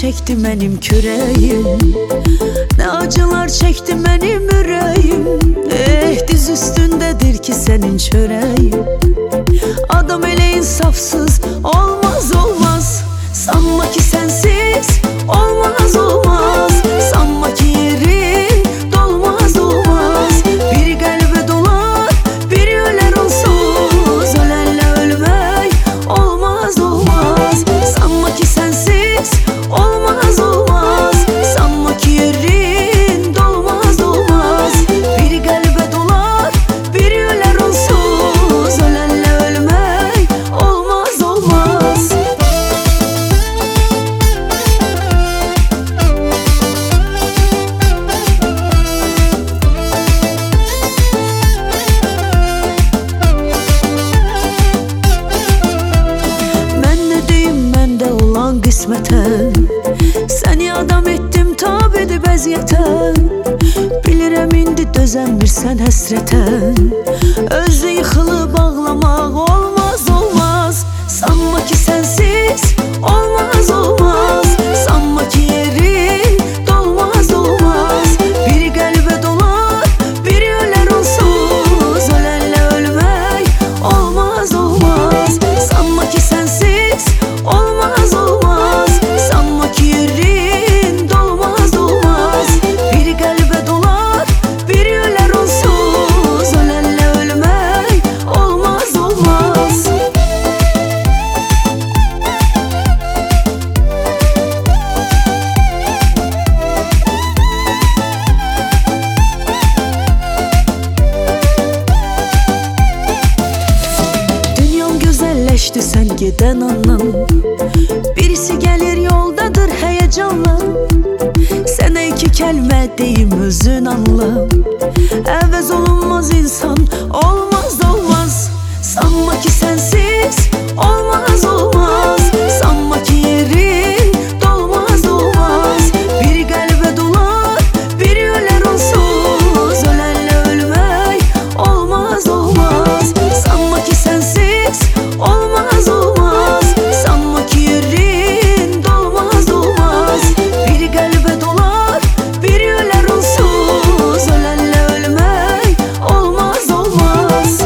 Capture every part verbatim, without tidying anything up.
çekti benim küreğim, ne acılar çekti benim yüreğim. Eh, diz üstündedir ki senin çöreğin. Adam ele insafsız olmaz olmaz. Sanma ki sensiz olmaz olmaz. Sanma ki yerin dolmaz olmaz. Bir kalbe dolar bir öler onsuz. Ölenle ölmek olmaz olmaz. Sanma ki sensiz olmaz olmaz. Sanma ki yerin dolmaz olmaz. Bir kalbe dolar bir öler onsuz. Ölenle ölmek olmaz olmaz. Kısmete seni adam ettim, tab edib əziyyətə. Bilirəm indi dözəmirsən həsrətə. Özü yıxılıb ağlamaq olmaz olmaz. Sanma ki sensiz olmaz olmaz. Sanma ki yerin dolmaz olmaz. Bir qəlbə dolar bir ölər onsuz. Ölenle ölmək olmaz olmaz. Sanma ki sensiz olmaz olmaz. Sanma ki yerin dolmaz olmaz. Bir kalbe dolar bir öler onsuz. Ölenle ölmek olmaz olmaz. Dünyam güzelleşti sen giden anlam. Birisi gelir yoldadır heyecanla. Sana iki kelime deyim özün anla. Əvəz olunmaz insan olmaz olmaz. Sanma ki sensiz olmaz olmaz. Sanma ki yerin dolmaz olmaz. Bir kalbe dolar bir öler onsuz. Ölenle ölmek olmaz olmaz. Sanma ki sensiz olmaz olmaz. Sanma ki yerin dolmaz olmaz. Bir kalbe dolar bir öler onsuz. Ölenle ölmek olmaz olmaz.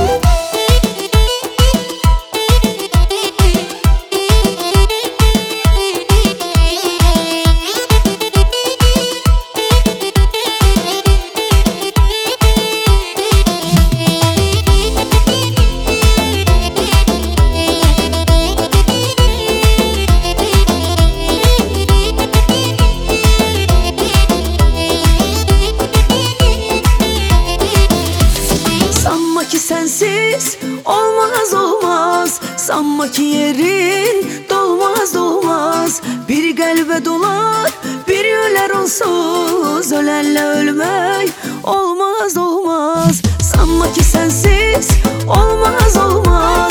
Sanma ki sensiz olmaz olmaz. Sanma ki yerin dolmaz olmaz. Bir kalbe dolar bir öler onsuz. Ölenle ölmek olmaz olmaz. Sanma ki sensiz olmaz olmaz.